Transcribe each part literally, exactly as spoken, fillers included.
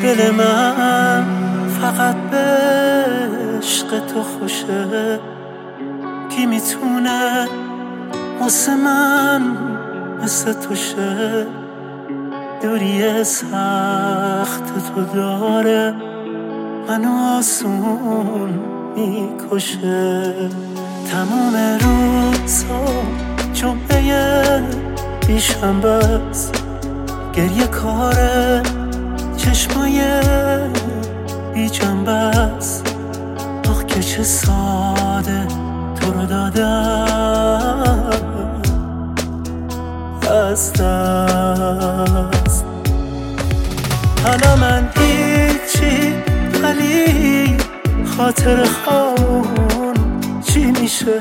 دل من فقط به عشق تو خوشه، کی میتونه واسه من مثل تو شه؟ دوری سخت تو داره منو آسون میکشه. تمام روزا جمعه بیشنبه است، گریه کاره چشمای بی جنبه است. آخ که چه ساده تو رو دادم از دست. حالا من هیچی ولی خاطر خون چی میشه؟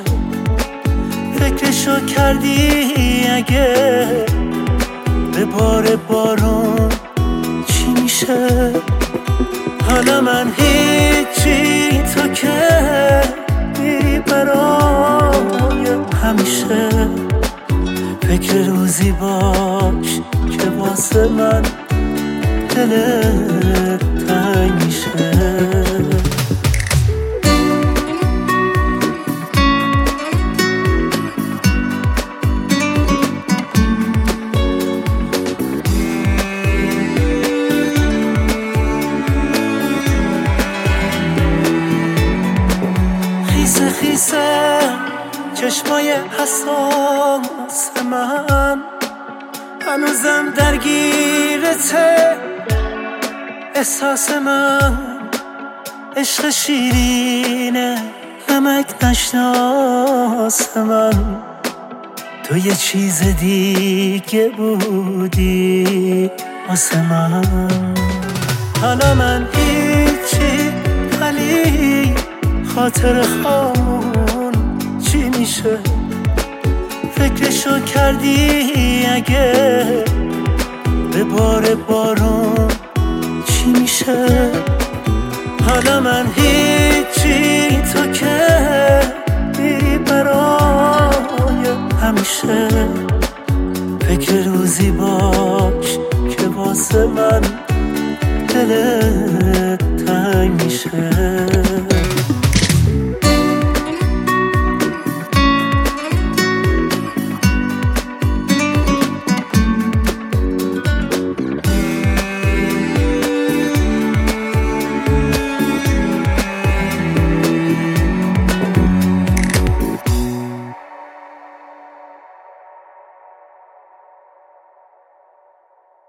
فکرشو کردی اگه به بار بارون چی میشه؟ حالا من هیچی تو که میری برای همیشه. فکر روزی باش که واسه من دلت تنگ میشه. خیسه خیسه چشمای حساس من هنوزم درگیرته. احساس من عشق شیرینه نمک نشناس من. تو یه چیز دیگه بودی واسه من. حالا من هیچی ولی خاطر خون چی میشه؟ فکرشو کردی اگه به بار بارون چی میشه؟ حالا من هیچی تو که میری برای همیشه. فکر روزی باش که واسه من دلت